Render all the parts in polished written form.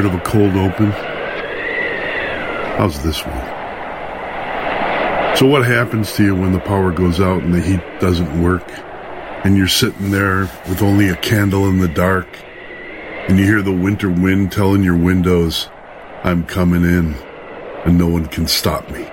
Tired of a cold open? How's this one? So what happens to you when the power goes out and the heat doesn't work, and you're sitting there with only a candle in the dark, and you hear the winter wind telling your windows, I'm coming in, and no one can stop me?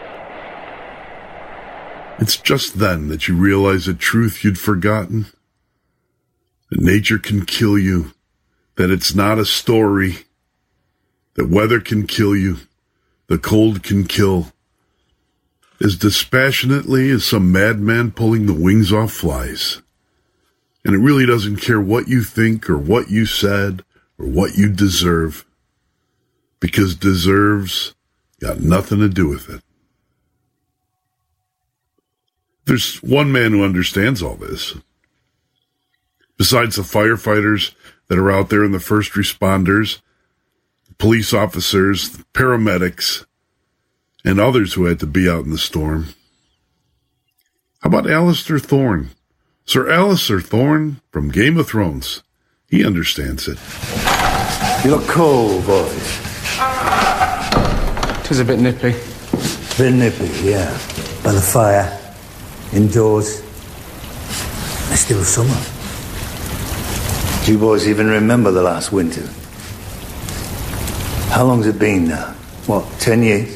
It's just then that you realize a truth you'd forgotten. That nature can kill you, that it's not a story, that weather can kill you, the cold can kill, as dispassionately as some madman pulling the wings off flies. And it really doesn't care what you think or what you said or what you deserve, because deserves got nothing to do with it. There's one man who understands all this. Besides the firefighters that are out there and the first responders, police officers, paramedics, and others who had to be out in the storm. How about Alistair Thorne? Sir Alistair Thorne from Game of Thrones. He understands it. You look cold, boys. Tis a bit nippy. Bit nippy, yeah. By the fire, indoors. It's still summer. Do you boys even remember the last winter? How long's it been now? What, 10 years?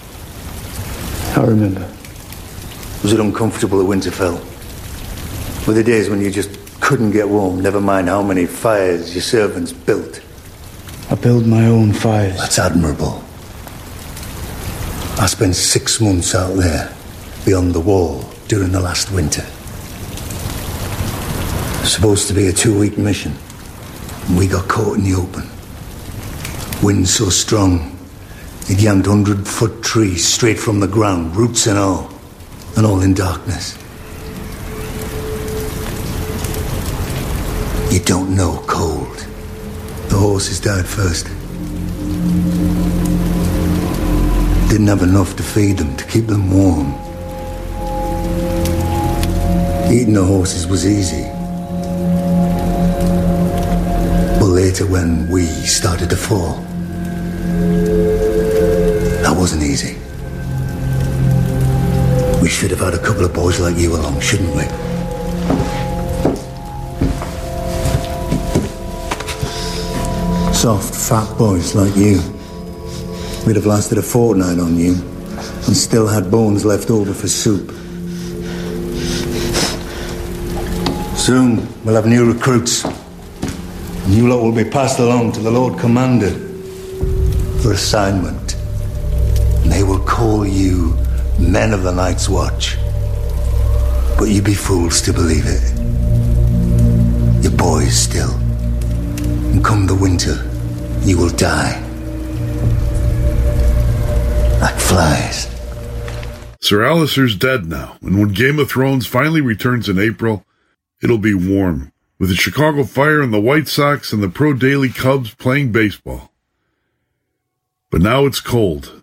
I remember. Was it uncomfortable at Winterfell? Were there days when you just couldn't get warm, never mind how many fires your servants built? I build my own fires. That's admirable. I spent 6 months out there, beyond the wall, during the last winter. Supposed to be a 2-week mission, and we got caught in the open. Wind so strong, it yanked 100-foot trees straight from the ground, roots and all in darkness. You don't know cold. The horses died first. Didn't have enough to feed them, to keep them warm. Eating the horses was easy. But later when we started to fall, that wasn't easy. We should have had a couple of boys like you along, shouldn't we? Soft, fat boys like you. We'd have lasted a fortnight on you and still had bones left over for soup. Soon we'll have new recruits. And you lot will be passed along to the Lord Commander for assignment. And they will call you Men of the Night's Watch. But you be fools to believe it. You're boys still. And come the winter, you will die. Like flies. Sir Alistair's dead now, and when Game of Thrones finally returns in April, it'll be warm, with the Chicago Fire and the White Sox and the Pro Daily Cubs playing baseball. But now it's cold.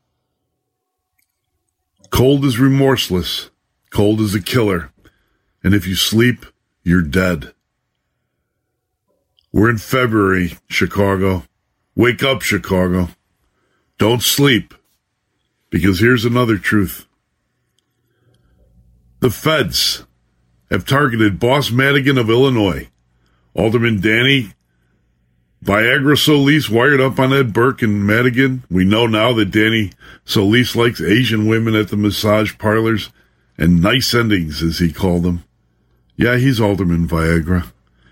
Cold is remorseless. Cold is a killer. And if you sleep, you're dead. We're in February, Chicago. Wake up, Chicago. Don't sleep. Because here's another truth. The feds have targeted Boss Madigan of Illinois. Alderman Danny Viagra Solis wired up on Ed Burke and Madigan. We know now that Danny Solis likes Asian women at the massage parlors and nice endings, as he called them. Yeah, he's Alderman Viagra.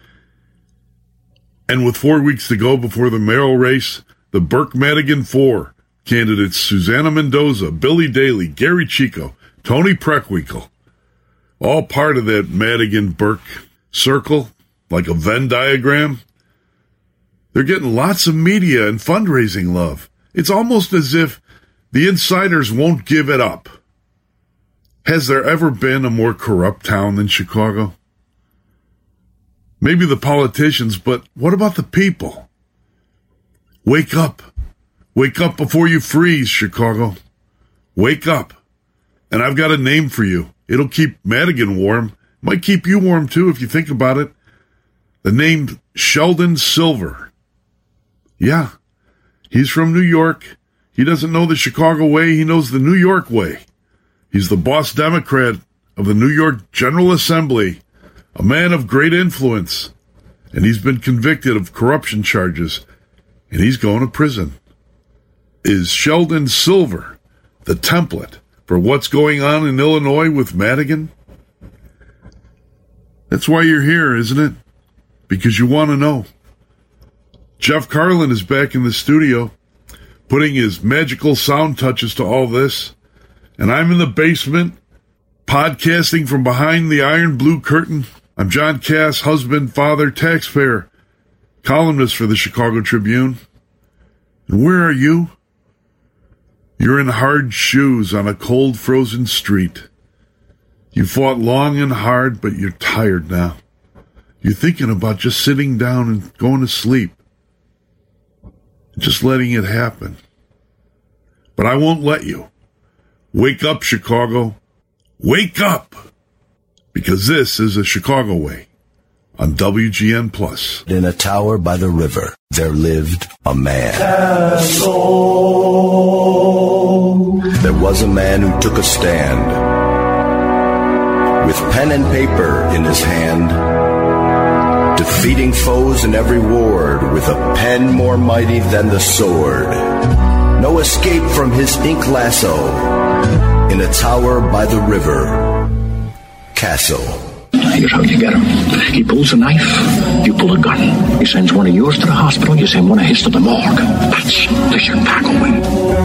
And with 4 weeks to go before the mayoral race, the Burke-Madigan 4 candidates Susanna Mendoza, Billy Daley, Gary Chico, Tony Preckwinkle, all part of that Madigan-Burke circle, like a Venn diagram. They're getting lots of media and fundraising love. It's almost as if the insiders won't give it up. Has there ever been a more corrupt town than Chicago? Maybe the politicians, but what about the people? Wake up. Wake up before you freeze, Chicago. Wake up. And I've got a name for you. It'll keep Madigan warm. Might keep you warm, too, if you think about it. The name Sheldon Silver. Yeah, He's from New York. He doesn't know the Chicago way. He knows the New York way. He's the boss Democrat of the New York General Assembly, a man of great influence, and he's been convicted of corruption charges, and he's going to prison. Is Sheldon Silver the template for what's going on in Illinois with Madigan? That's why you're here, isn't it? Because you want to know. Jeff Carlin is back in the studio, putting his magical sound touches to all this, and I'm in the basement, podcasting from behind the iron blue curtain. I'm John Cass, husband, father, taxpayer, columnist for the Chicago Tribune. And where are you? You're in hard shoes on a cold, frozen street. You fought long and hard, but you're tired now. You're thinking about just sitting down and going to sleep. Just letting it happen. But I won't let you. Wake up, Chicago. Wake up! Because this is the Chicago Way on WGN+. In a tower by the river, there lived a man. There was a man who took a stand. With pen and paper in his hand, defeating foes in every ward with a pen more mighty than the sword. No escape from his ink lasso in a tower by the river, Castle. Here's how you get him. He pulls a knife, you pull a gun. He sends one of yours to the hospital, you send one of his to the morgue. That's the Chicago way.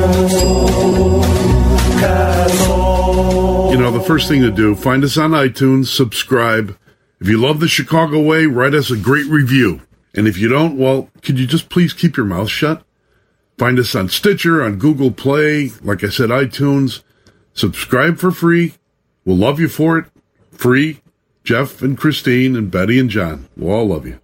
You know, the first thing to do, find us on iTunes, subscribe. If you love the Chicago Way, write us a great review. And if you don't, well, could you just please keep your mouth shut? Find us on Stitcher, on Google Play, like I said, iTunes. Subscribe for free. We'll love you for it. Free. Jeff and Christine and Betty and John. We'll all love you.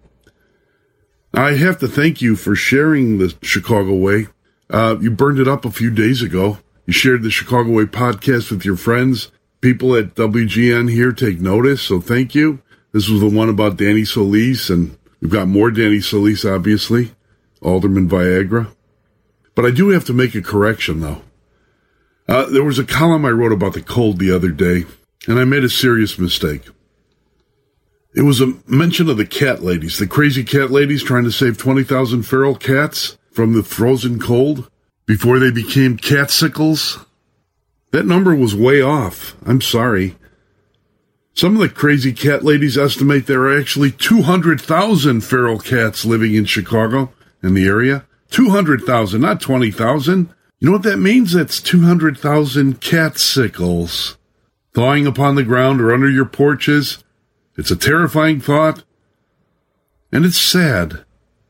I have to thank you for sharing the Chicago Way. You burned it up a few days ago. You shared the Chicago Way podcast with your friends. People at WGN here take notice, so thank you. This was the one about Danny Solis, and we've got more Danny Solis, obviously. Alderman Viagra. But I do have to make a correction, though. There was a column I wrote about the cold the other day, and I made a serious mistake. It was a mention of the cat ladies, the crazy cat ladies trying to save 20,000 feral cats from the frozen cold before they became catsicles. That number was way off. I'm sorry. Some of the crazy cat ladies estimate there are actually 200,000 feral cats living in Chicago and the area. 200,000, not 20,000. You know what that means? That's 200,000 catsicles thawing upon the ground or under your porches. It's a terrifying thought, and it's sad.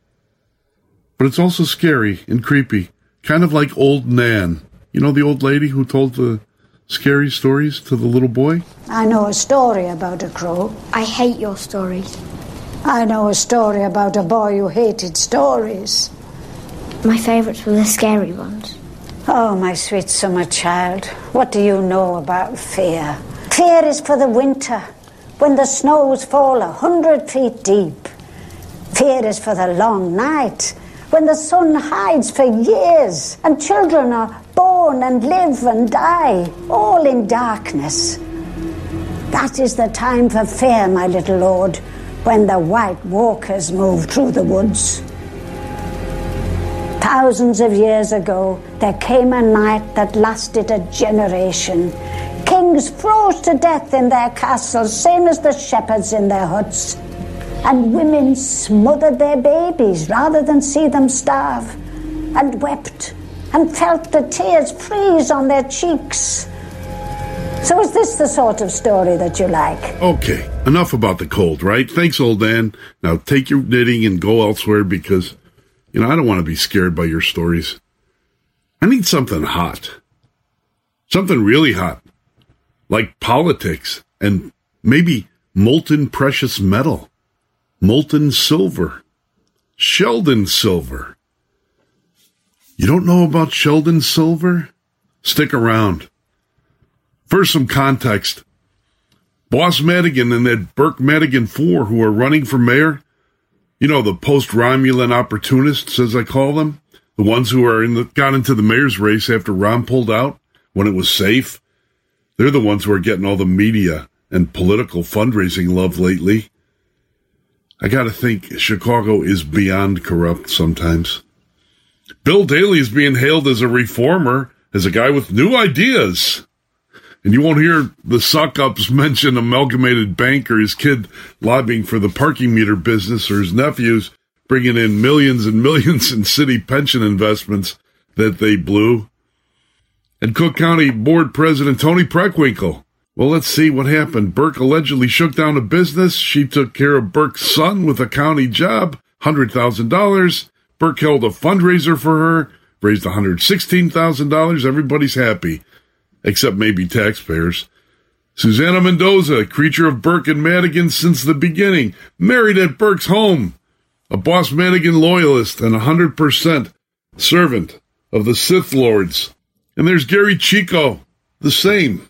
But it's also scary and creepy, kind of like old Nan. You know the old lady who told the scary stories to the little boy? I know a story about a crow. I hate your stories. I know a story about a boy who hated stories. My favourites were the scary ones. Oh, my sweet summer child, what do you know about fear? Fear is for the winter, when the snows fall 100 feet deep. Fear is for the long night, when the sun hides for years, and children are born and live and die, all in darkness. That is the time for fear, my little lord, when the white walkers move through the woods. Thousands of years ago, there came a night that lasted a generation. Kings froze to death in their castles, same as the shepherds in their huts. And women smothered their babies rather than see them starve, and wept and felt the tears freeze on their cheeks. So is this the sort of story that you like? Okay, enough about the cold, right? Thanks, old Dan. Now take your knitting and go elsewhere because, I don't want to be scared by your stories. I need something hot. Something really hot. Like politics and maybe molten precious metal. Molten silver. Sheldon Silver. You don't know about Sheldon Silver? Stick around. First, some context. Boss Madigan and that Burke Madigan 4 who are running for mayor, the post-Romulan opportunists, as I call them, The ones who got into the mayor's race after Ron pulled out when it was safe, they're the ones who are getting all the media and political fundraising love lately. I got to think Chicago is beyond corrupt sometimes. Bill Daley is being hailed as a reformer, as a guy with new ideas. And you won't hear the suck-ups mention Amalgamated Bank or his kid lobbying for the parking meter business or his nephews bringing in millions and millions in city pension investments that they blew. And Cook County Board President Tony Preckwinkle. Well, let's see what happened. Burke allegedly shook down a business. She took care of Burke's son with a county job, $100,000. Burke held a fundraiser for her, raised $116,000. Everybody's happy, except maybe taxpayers. Susanna Mendoza, creature of Burke and Madigan since the beginning, married at Burke's home. A Boss Madigan loyalist and 100% servant of the Sith Lords. And there's Gary Chico, the same.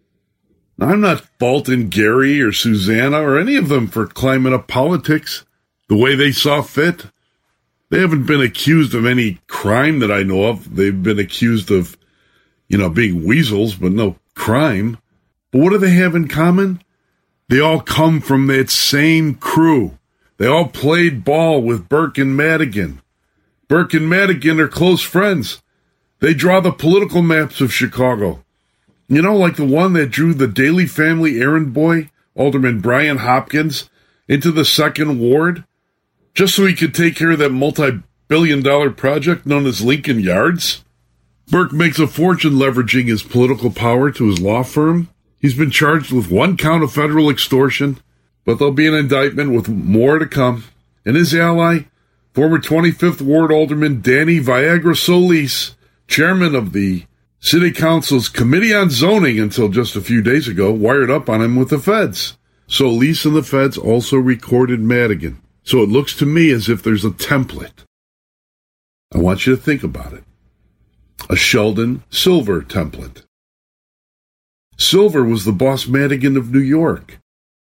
Now, I'm not faulting Gary or Susanna or any of them for climbing up politics the way they saw fit. They haven't been accused of any crime that I know of. They've been accused of, being weasels, but no crime. But what do they have in common? They all come from that same crew. They all played ball with Burke and Madigan. Burke and Madigan are close friends. They draw the political maps of Chicago. Like the one that drew the Daley family errand boy, Alderman Brian Hopkins, into the 2nd Ward, just so he could take care of that multi-billion-dollar project known as Lincoln Yards. Burke makes a fortune leveraging his political power to his law firm. He's been charged with 1 count of federal extortion, but there'll be an indictment with more to come. And his ally, former 25th Ward Alderman Danny Viagra Solis, chairman of the City Council's Committee on Zoning until just a few days ago, wired up on him with the feds. Solis and the feds also recorded Madigan. So it looks to me as if there's a template. I want you to think about it. A Sheldon Silver template. Silver was the Boss Madigan of New York.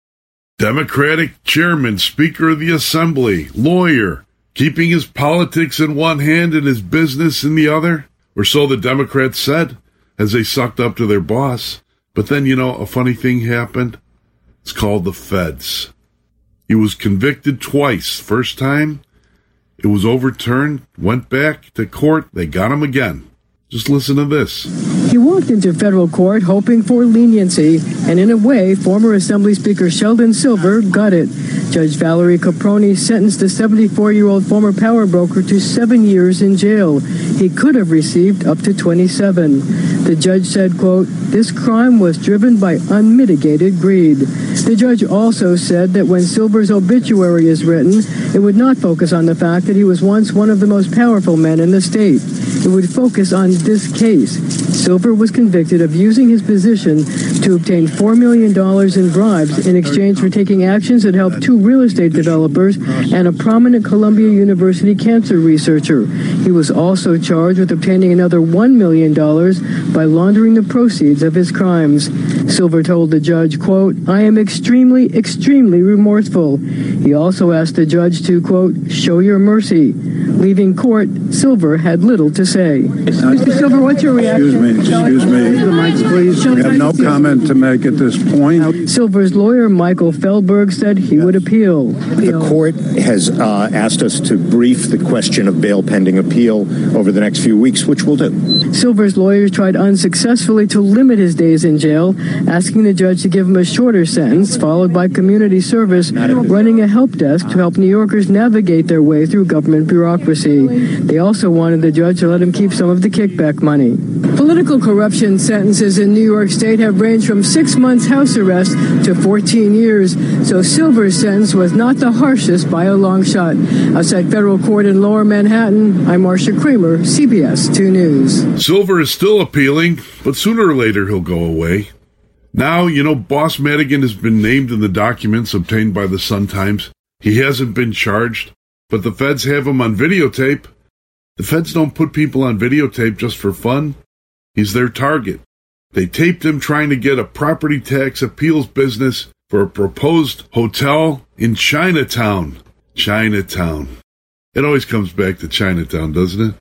Democratic chairman, Speaker of the Assembly, lawyer, keeping his politics in one hand and his business in the other. Or so the Democrats said, as they sucked up to their boss. But then, a funny thing happened. It's called the feds. He was convicted twice. First time, it was overturned, went back to court, they got him again. Just listen to this. He walked into federal court hoping for leniency, and in a way, former Assembly Speaker Sheldon Silver got it. Judge Valerie Caproni sentenced the 74-year-old former power broker to 7 years in jail. He could have received up to 27. The judge said, quote, "This crime was driven by unmitigated greed." The judge also said that when Silver's obituary is written, it would not focus on the fact that he was once one of the most powerful men in the state. It would focus on this case. Silver was convicted of using his position to obtain $4 million in bribes in exchange for taking actions that helped 2 real estate developers and a prominent Columbia University cancer researcher. He was also charged with obtaining another $1 million by laundering the proceeds of his crimes. Silver told the judge, quote, "I am extremely, extremely remorseful." He also asked the judge to, quote, "show your mercy." Leaving court, Silver had little to say. Mr. Silver, what's your reaction? Excuse me. Please, we have no comment to make at this point. Silver's lawyer, Michael Feldberg, said he would appeal. The court has asked us to brief the question of bail pending appeal over the next few weeks, which we'll do. Silver's lawyers tried unsuccessfully to limit his days in jail, asking the judge to give him a shorter sentence, followed by community service, running a help desk to help New Yorkers navigate their way through government bureaucracy. They also wanted the judge to let him keep some of the kickback money. Political corruption sentences in New York State have ranged from 6 months house arrest to 14 years, so Silver's sentence was not the harshest by a long shot. Outside federal court in Lower Manhattan, I'm Marcia Kramer, CBS 2 News. Silver is still appealing, but sooner or later he'll go away. Now, Boss Madigan has been named in the documents obtained by the Sun-Times. He hasn't been charged, but the feds have him on videotape. The feds don't put people on videotape just for fun. He's their target. They taped him trying to get a property tax appeals business for a proposed hotel in Chinatown. Chinatown. It always comes back to Chinatown, doesn't it?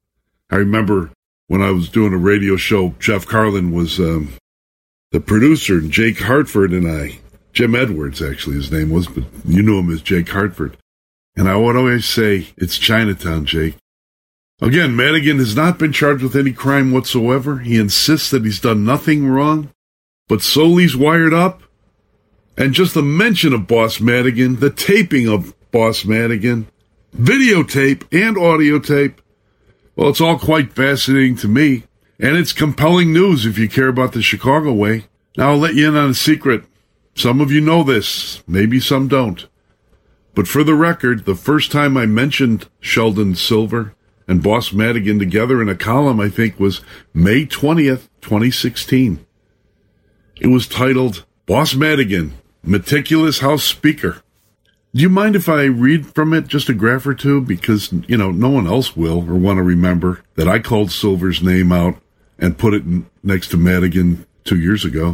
I remember when I was doing a radio show, Jeff Carlin was the producer, and Jake Hartford and I, Jim Edwards actually his name was, but you knew him as Jake Hartford. And I would always say, it's Chinatown, Jake. Again, Madigan has not been charged with any crime whatsoever. He insists that he's done nothing wrong, but Solis wired up. And just the mention of Boss Madigan, the taping of Boss Madigan, videotape and audio tape, well, it's all quite fascinating to me. And it's compelling news if you care about the Chicago way. Now, I'll let you in on a secret. Some of you know this, maybe some don't. But for the record, the first time I mentioned Sheldon Silver and Boss Madigan together in a column, I think, was May 20th, 2016. It was titled, Boss Madigan, Meticulous House Speaker. Do you mind if I read from it just a graph or two? Because, no one else will or want to remember that I called Silver's name out and put it next to Madigan 2 years ago.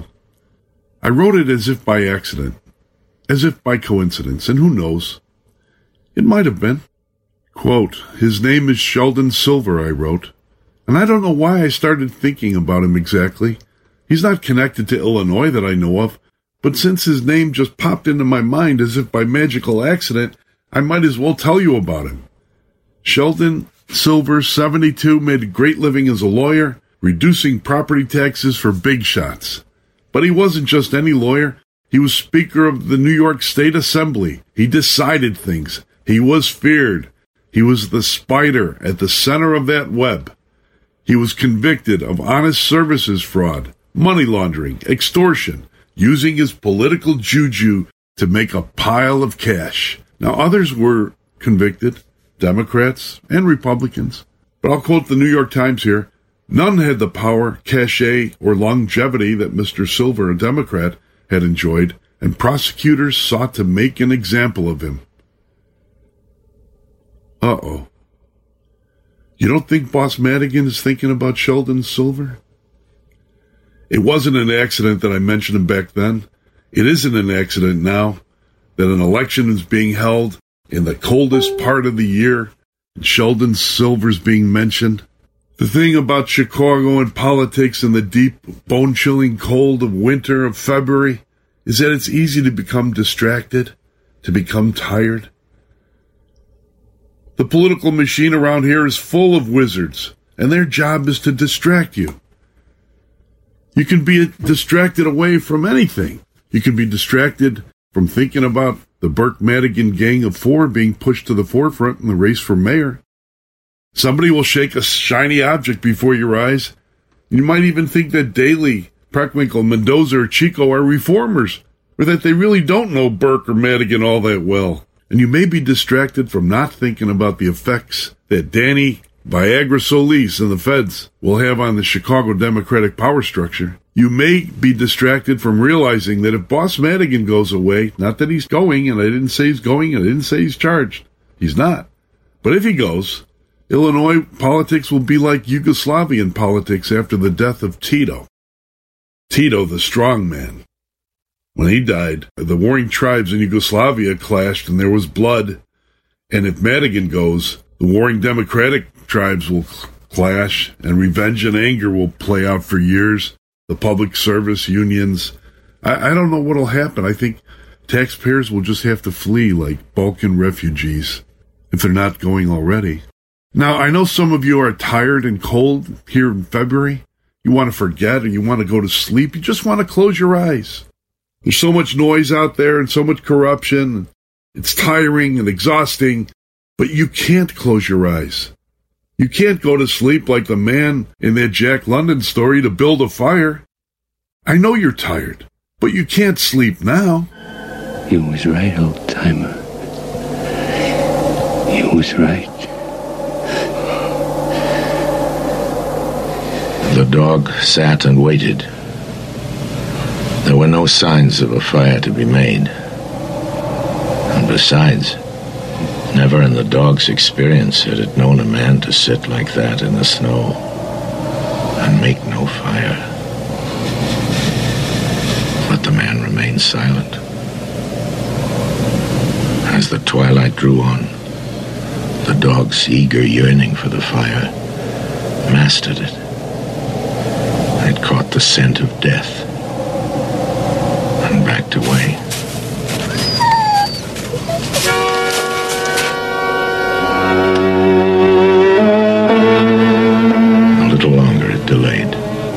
I wrote it as if by accident, as if by coincidence, and who knows? It might have been. Quote, his name is Sheldon Silver, I wrote, and I don't know why I started thinking about him exactly. He's not connected to Illinois that I know of, but since his name just popped into my mind as if by magical accident, I might as well tell you about him. Sheldon Silver, 72, made a great living as a lawyer, reducing property taxes for big shots. But he wasn't just any lawyer. He was Speaker of the New York State Assembly. He decided things. He was feared. He was the spider at the center of that web. He was convicted of honest services fraud, money laundering, extortion, using his political juju to make a pile of cash. Now, others were convicted, Democrats and Republicans. But I'll quote the New York Times here. None had the power, cachet, or longevity that Mr. Silver, a Democrat, had enjoyed, and prosecutors sought to make an example of him. Uh-oh. You don't think Boss Madigan is thinking about Sheldon Silver? It wasn't an accident that I mentioned him back then. It isn't an accident now that an election is being held in the coldest part of the year and Sheldon Silver's being mentioned. The thing about Chicago and politics in the deep, bone-chilling cold of winter of February is that it's easy to become distracted, to become tired. The political machine around here is full of wizards, and their job is to distract you. You can be distracted away from anything. You can be distracted from thinking about the Burke-Madigan gang of four being pushed to the forefront in the race for mayor. Somebody will shake a shiny object before your eyes. You might even think that Daley, Preckwinkle, Mendoza, or Chico are reformers, or that they really don't know Burke or Madigan all that well. And you may be distracted from not thinking about the effects that Danny, Viagra Solis, and the feds will have on the Chicago Democratic power structure. You may be distracted from realizing that if Boss Madigan goes away, not that he's going, and I didn't say he's going, and I didn't say he's charged. He's not. But if he goes, Illinois politics will be like Yugoslavian politics after the death of Tito. Tito, the strong man. When he died, the warring tribes in Yugoslavia clashed and there was blood. And if Madigan goes, the warring democratic tribes will clash and revenge and anger will play out for years. The public service unions. I don't know what will happen. I think taxpayers will just have to flee like Balkan refugees if they're not going already. Now, I know some of you are tired and cold here in February. You want to forget or you want to go to sleep. You just want to close your eyes. There's so much noise out there and so much corruption. It's tiring and exhausting, but you can't close your eyes. You can't go to sleep like the man in that Jack London story to build a fire. I know you're tired, but you can't sleep now. You was right, old-timer. You was right. The dog sat and waited. There were no signs of a fire to be made. And besides, never in the dog's experience had it known a man to sit like that in the snow and make no fire. But the man remained silent. As the twilight drew on, the dog's eager yearning for the fire mastered it. I'd caught the scent of death and backed away. A little longer it delayed.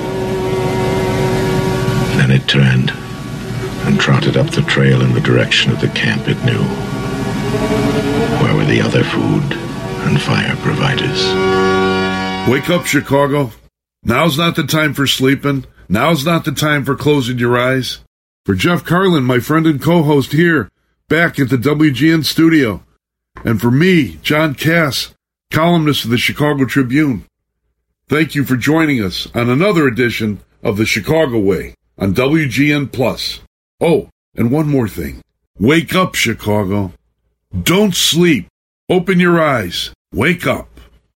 Then it turned and trotted up the trail in the direction of the camp it knew, where were the other food and fire providers. Wake up, Chicago. Now's not the time for sleeping. Now's not the time for closing your eyes. For Jeff Carlin, my friend and co-host here, back at the WGN studio. And for me, John Cass, columnist of the Chicago Tribune. Thank you for joining us on another edition of The Chicago Way on WGN+. Oh, and one more thing. Wake up, Chicago. Don't sleep. Open your eyes. Wake up.